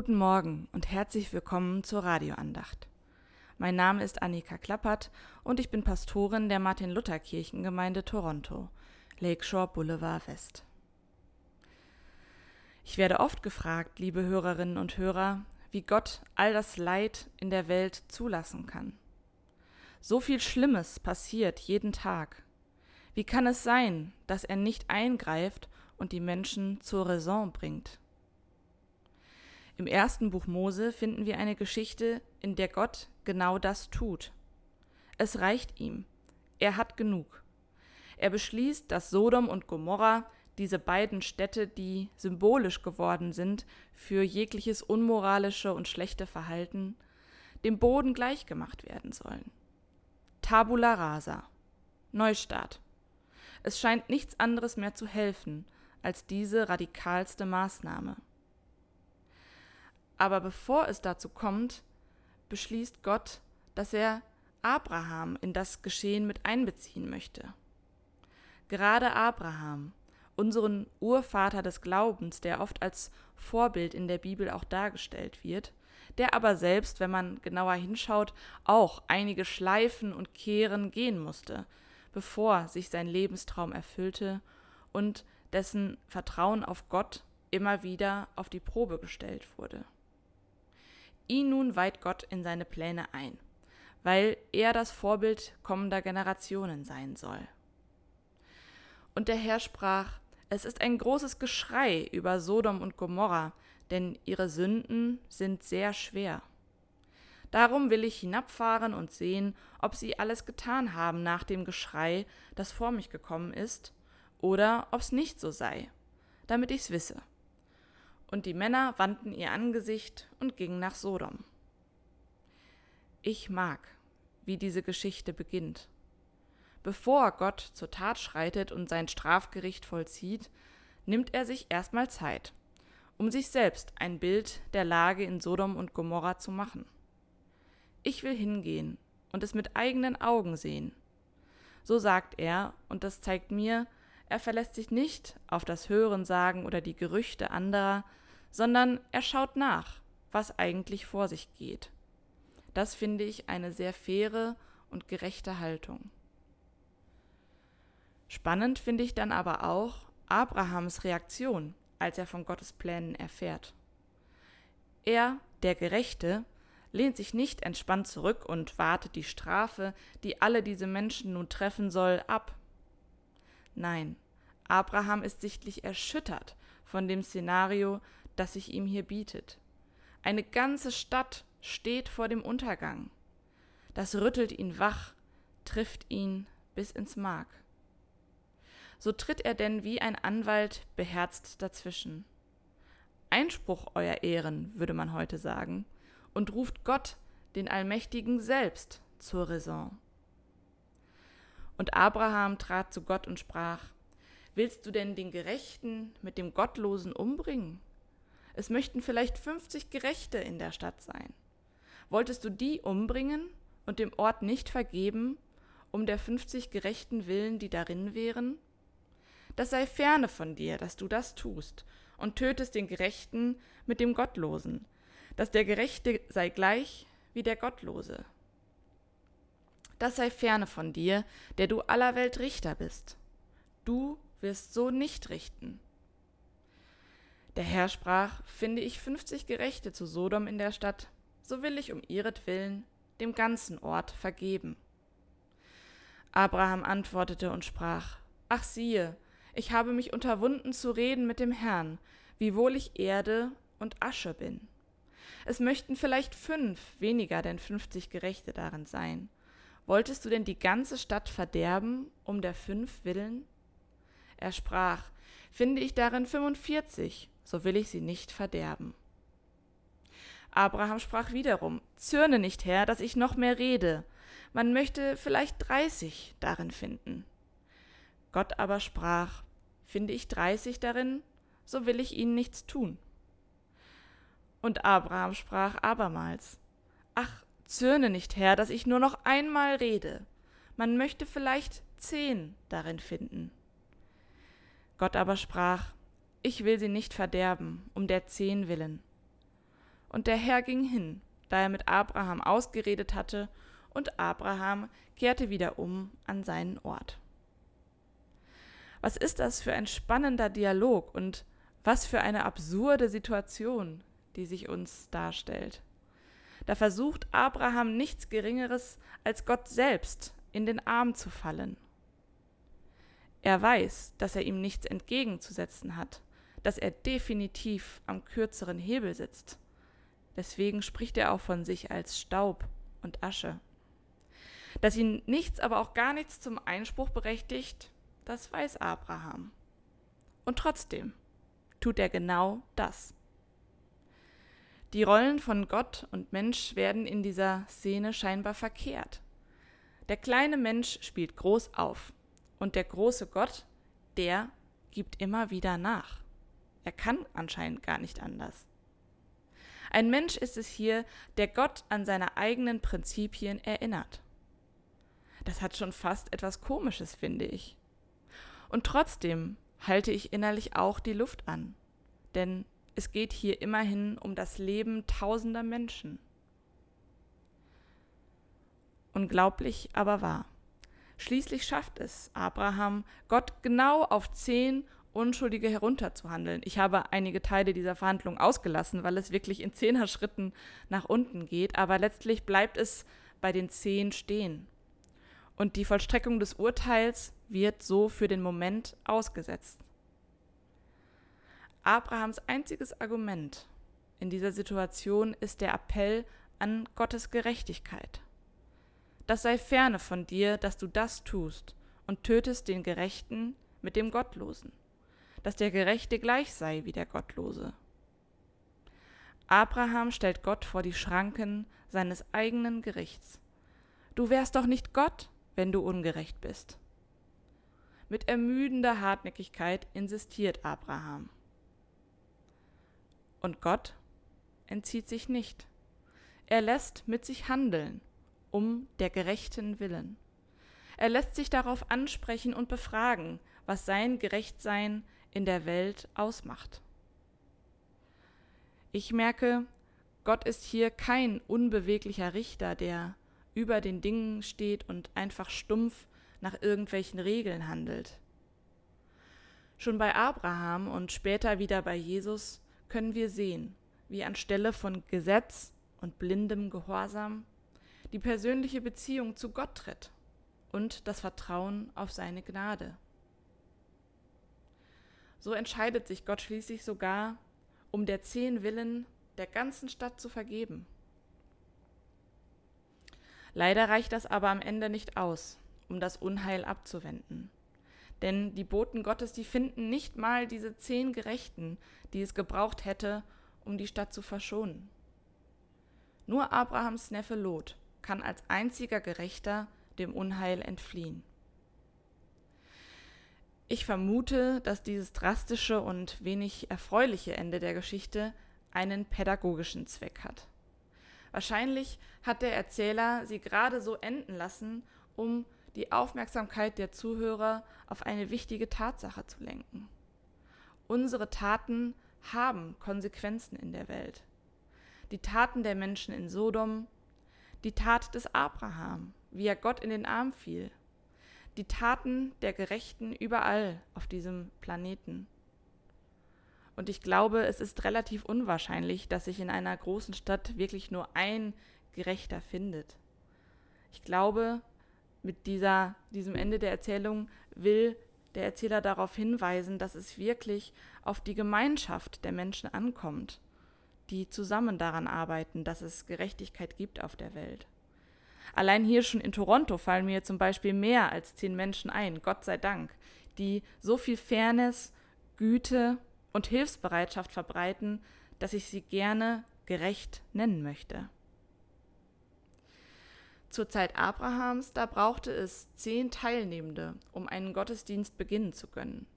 Guten Morgen und herzlich willkommen zur Radioandacht. Mein Name ist Annika Klappert und ich bin Pastorin der Martin-Luther-Kirchengemeinde Toronto, Lakeshore Boulevard West. Ich werde oft gefragt, liebe Hörerinnen und Hörer, wie Gott all das Leid in der Welt zulassen kann. So viel Schlimmes passiert jeden Tag. Wie kann es sein, dass er nicht eingreift und die Menschen zur Raison bringt? Im ersten Buch Mose finden wir eine Geschichte, in der Gott genau das tut. Es reicht ihm. Er hat genug. Er beschließt, dass Sodom und Gomorra, diese beiden Städte, die symbolisch geworden sind für jegliches unmoralische und schlechte Verhalten, dem Boden gleichgemacht werden sollen. Tabula rasa. Neustart. Es scheint nichts anderes mehr zu helfen als diese radikalste Maßnahme. Aber bevor es dazu kommt, beschließt Gott, dass er Abraham in das Geschehen mit einbeziehen möchte. Gerade Abraham, unseren Urvater des Glaubens, der oft als Vorbild in der Bibel auch dargestellt wird, der aber selbst, wenn man genauer hinschaut, auch einige Schleifen und Kehren gehen musste, bevor sich sein Lebenstraum erfüllte und dessen Vertrauen auf Gott immer wieder auf die Probe gestellt wurde. Ihn nun weiht Gott in seine Pläne ein, weil er das Vorbild kommender Generationen sein soll. Und der Herr sprach: Es ist ein großes Geschrei über Sodom und Gomorra, denn ihre Sünden sind sehr schwer. Darum will ich hinabfahren und sehen, ob sie alles getan haben nach dem Geschrei, das vor mich gekommen ist, oder ob's nicht so sei, damit ich's wisse. Und die Männer wandten ihr Angesicht und gingen nach Sodom. Ich mag, wie diese Geschichte beginnt. Bevor Gott zur Tat schreitet und sein Strafgericht vollzieht, nimmt er sich erstmal Zeit, um sich selbst ein Bild der Lage in Sodom und Gomorra zu machen. Ich will hingehen und es mit eigenen Augen sehen. So sagt er, und das zeigt mir, er verlässt sich nicht auf das Hörensagen oder die Gerüchte anderer, sondern er schaut nach, was eigentlich vor sich geht. Das finde ich eine sehr faire und gerechte Haltung. Spannend finde ich dann aber auch Abrahams Reaktion, als er von Gottes Plänen erfährt. Er, der Gerechte, lehnt sich nicht entspannt zurück und wartet die Strafe, die alle diese Menschen nun treffen soll, ab. Nein, Abraham ist sichtlich erschüttert von dem Szenario, das sich ihm hier bietet. Eine ganze Stadt steht vor dem Untergang. Das rüttelt ihn wach, trifft ihn bis ins Mark. So tritt er denn wie ein Anwalt beherzt dazwischen. Einspruch, Euer Ehren, würde man heute sagen, und ruft Gott, den Allmächtigen, selbst zur Raison. Und Abraham trat zu Gott und sprach: Willst du denn den Gerechten mit dem Gottlosen umbringen? Es möchten vielleicht 50 Gerechte in der Stadt sein. Wolltest du die umbringen und dem Ort nicht vergeben, um der 50 Gerechten willen, die darin wären? Das sei ferne von dir, dass du das tust und tötest den Gerechten mit dem Gottlosen, dass der Gerechte sei gleich wie der Gottlose. Das sei ferne von dir, der du aller Welt Richter bist. Du wirst so nicht richten. Der Herr sprach: Finde ich 50 Gerechte zu Sodom in der Stadt, so will ich um ihretwillen dem ganzen Ort vergeben. Abraham antwortete und sprach: Ach siehe, ich habe mich unterwunden zu reden mit dem Herrn, wiewohl ich Erde und Asche bin. Es möchten vielleicht 5 weniger denn 50 Gerechte darin sein. Wolltest du denn die ganze Stadt verderben, um der 5 willen? Er sprach: Finde ich darin 45, so will ich sie nicht verderben. Abraham sprach wiederum: Zürne nicht, Herr, dass ich noch mehr rede. Man möchte vielleicht 30 darin finden. Gott aber sprach: Finde ich 30 darin, so will ich ihnen nichts tun. Und Abraham sprach abermals: Ach, zürne nicht, Herr, dass ich nur noch einmal rede. Man möchte vielleicht 10 darin finden. Gott aber sprach: Ich will sie nicht verderben, um der 10 willen. Und der Herr ging hin, da er mit Abraham ausgeredet hatte, und Abraham kehrte wieder um an seinen Ort. Was ist das für ein spannender Dialog und was für eine absurde Situation, die sich uns darstellt. Da versucht Abraham nichts Geringeres, als Gott selbst in den Arm zu fallen. Er weiß, dass er ihm nichts entgegenzusetzen hat, dass er definitiv am kürzeren Hebel sitzt. Deswegen spricht er auch von sich als Staub und Asche. Dass ihn nichts, aber auch gar nichts zum Einspruch berechtigt, das weiß Abraham. Und trotzdem tut er genau das. Die Rollen von Gott und Mensch werden in dieser Szene scheinbar verkehrt. Der kleine Mensch spielt groß auf und der große Gott, der gibt immer wieder nach. Er kann anscheinend gar nicht anders. Ein Mensch ist es hier, der Gott an seine eigenen Prinzipien erinnert. Das hat schon fast etwas Komisches, finde ich. Und trotzdem halte ich innerlich auch die Luft an, denn es geht hier immerhin um das Leben tausender Menschen. Unglaublich, aber wahr. Schließlich schafft es Abraham, Gott genau auf 10 Unschuldige herunterzuhandeln. Ich habe einige Teile dieser Verhandlung ausgelassen, weil es wirklich in 10er-Schritten nach unten geht, aber letztlich bleibt es bei den 10 stehen. Und die Vollstreckung des Urteils wird so für den Moment ausgesetzt. Abrahams einziges Argument in dieser Situation ist der Appell an Gottes Gerechtigkeit. Das sei ferne von dir, dass du das tust und tötest den Gerechten mit dem Gottlosen, dass der Gerechte gleich sei wie der Gottlose. Abraham stellt Gott vor die Schranken seines eigenen Gerichts. Du wärst doch nicht Gott, wenn du ungerecht bist. Mit ermüdender Hartnäckigkeit insistiert Abraham. Und Gott entzieht sich nicht. Er lässt mit sich handeln, um der Gerechten willen. Er lässt sich darauf ansprechen und befragen, was sein Gerechtsein in der Welt ausmacht. Ich merke, Gott ist hier kein unbeweglicher Richter, der über den Dingen steht und einfach stumpf nach irgendwelchen Regeln handelt. Schon bei Abraham und später wieder bei Jesus können wir sehen, wie anstelle von Gesetz und blindem Gehorsam die persönliche Beziehung zu Gott tritt und das Vertrauen auf seine Gnade. So entscheidet sich Gott schließlich sogar, um der 10 willen der ganzen Stadt zu vergeben. Leider reicht das aber am Ende nicht aus, um das Unheil abzuwenden. Denn die Boten Gottes, die finden nicht mal diese 10 Gerechten, die es gebraucht hätte, um die Stadt zu verschonen. Nur Abrahams Neffe Lot kann als einziger Gerechter dem Unheil entfliehen. Ich vermute, dass dieses drastische und wenig erfreuliche Ende der Geschichte einen pädagogischen Zweck hat. Wahrscheinlich hat der Erzähler sie gerade so enden lassen, um die Aufmerksamkeit der Zuhörer auf eine wichtige Tatsache zu lenken. Unsere Taten haben Konsequenzen in der Welt. Die Taten der Menschen in Sodom, die Tat des Abraham, wie er Gott in den Arm fiel, die Taten der Gerechten überall auf diesem Planeten. Und ich glaube, es ist relativ unwahrscheinlich, dass sich in einer großen Stadt wirklich nur ein Gerechter findet. Ich glaube, mit diesem Ende der Erzählung will der Erzähler darauf hinweisen, dass es wirklich auf die Gemeinschaft der Menschen ankommt, die zusammen daran arbeiten, dass es Gerechtigkeit gibt auf der Welt. Allein hier schon in Toronto fallen mir zum Beispiel mehr als 10 Menschen ein, Gott sei Dank, die so viel Fairness, Güte und Hilfsbereitschaft verbreiten, dass ich sie gerne gerecht nennen möchte. Zur Zeit Abrahams, da brauchte es 10 Teilnehmende, um einen Gottesdienst beginnen zu können.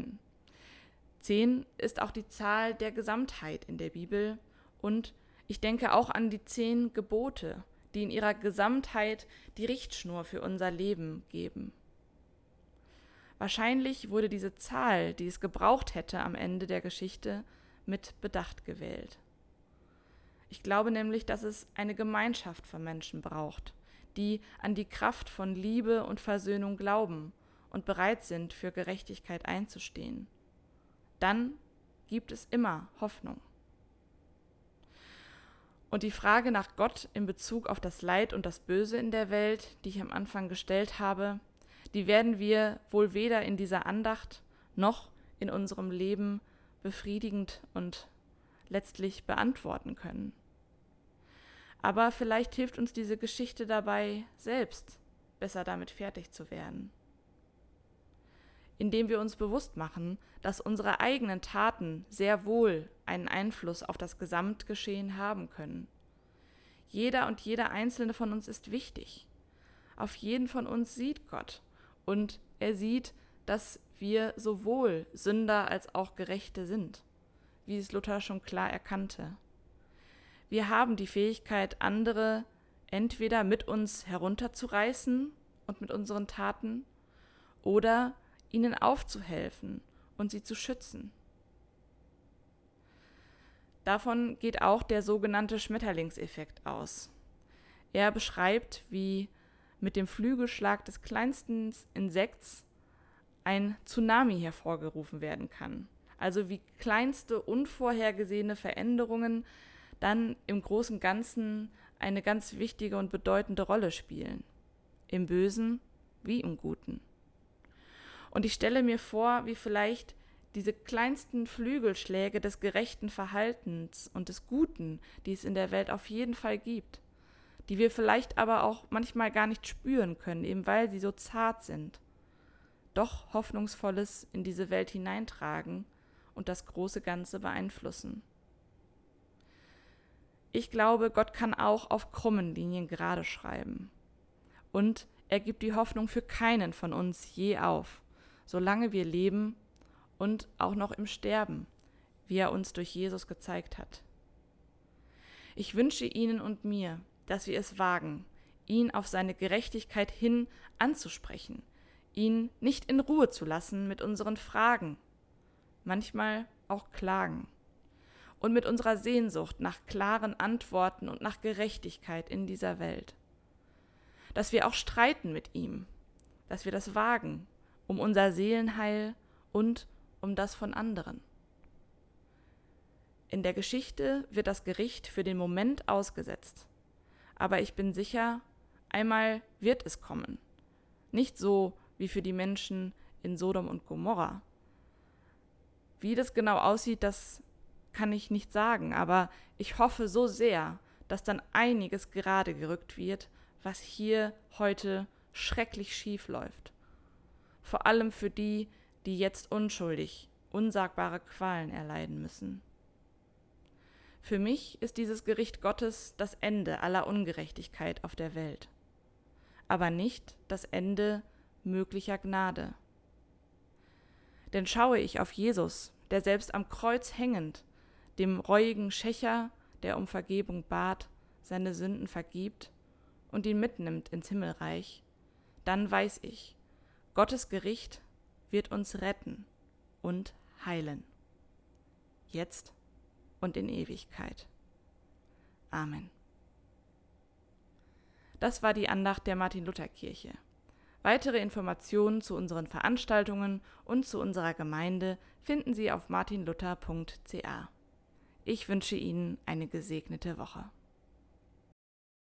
10 ist auch die Zahl der Gesamtheit in der Bibel und ich denke auch an die 10 Gebote, die in ihrer Gesamtheit die Richtschnur für unser Leben geben. Wahrscheinlich wurde diese Zahl, die es gebraucht hätte am Ende der Geschichte, mit Bedacht gewählt. Ich glaube nämlich, dass es eine Gemeinschaft von Menschen braucht, die an die Kraft von Liebe und Versöhnung glauben und bereit sind, für Gerechtigkeit einzustehen. Dann gibt es immer Hoffnung. Und die Frage nach Gott in Bezug auf das Leid und das Böse in der Welt, die ich am Anfang gestellt habe, die werden wir wohl weder in dieser Andacht noch in unserem Leben befriedigend und letztlich beantworten können. Aber vielleicht hilft uns diese Geschichte dabei, selbst besser damit fertig zu werden. Indem wir uns bewusst machen, dass unsere eigenen Taten sehr wohl einen Einfluss auf das Gesamtgeschehen haben können. Jeder und jeder einzelne von uns ist wichtig. Auf jeden von uns sieht Gott und er sieht, dass wir sowohl Sünder als auch Gerechte sind, wie es Luther schon klar erkannte. Wir haben die Fähigkeit, andere entweder mit uns herunterzureißen und mit unseren Taten oder ihnen aufzuhelfen und sie zu schützen. Davon geht auch der sogenannte Schmetterlingseffekt aus. Er beschreibt, wie mit dem Flügelschlag des kleinsten Insekts ein Tsunami hervorgerufen werden kann. Also wie kleinste unvorhergesehene Veränderungen dann im großen Ganzen eine ganz wichtige und bedeutende Rolle spielen. Im Bösen wie im Guten. Und ich stelle mir vor, wie vielleicht diese kleinsten Flügelschläge des gerechten Verhaltens und des Guten, die es in der Welt auf jeden Fall gibt, die wir vielleicht aber auch manchmal gar nicht spüren können, eben weil sie so zart sind, doch Hoffnungsvolles in diese Welt hineintragen und das große Ganze beeinflussen. Ich glaube, Gott kann auch auf krummen Linien gerade schreiben. Und er gibt die Hoffnung für keinen von uns je auf, solange wir leben und auch noch im Sterben, wie er uns durch Jesus gezeigt hat. Ich wünsche Ihnen und mir, dass wir es wagen, ihn auf seine Gerechtigkeit hin anzusprechen, ihn nicht in Ruhe zu lassen mit unseren Fragen, manchmal auch Klagen, und mit unserer Sehnsucht nach klaren Antworten und nach Gerechtigkeit in dieser Welt. Dass wir auch streiten mit ihm, dass wir das wagen, um unser Seelenheil und um das von anderen. In der Geschichte wird das Gericht für den Moment ausgesetzt. Aber ich bin sicher, einmal wird es kommen. Nicht so wie für die Menschen in Sodom und Gomorra. Wie das genau aussieht, das kann ich nicht sagen, aber ich hoffe so sehr, dass dann einiges gerade gerückt wird, was hier heute schrecklich schief läuft. Vor allem für die, die jetzt unschuldig unsagbare Qualen erleiden müssen. Für mich ist dieses Gericht Gottes das Ende aller Ungerechtigkeit auf der Welt, aber nicht das Ende möglicher Gnade. Denn schaue ich auf Jesus, der selbst am Kreuz hängend, dem reuigen Schächer, der um Vergebung bat, seine Sünden vergibt und ihn mitnimmt ins Himmelreich, dann weiß ich, Gottes Gericht wird uns retten und heilen. Jetzt und in Ewigkeit. Amen. Das war die Andacht der Martin-Luther-Kirche. Weitere Informationen zu unseren Veranstaltungen und zu unserer Gemeinde finden Sie auf martinluther.ca. Ich wünsche Ihnen eine gesegnete Woche.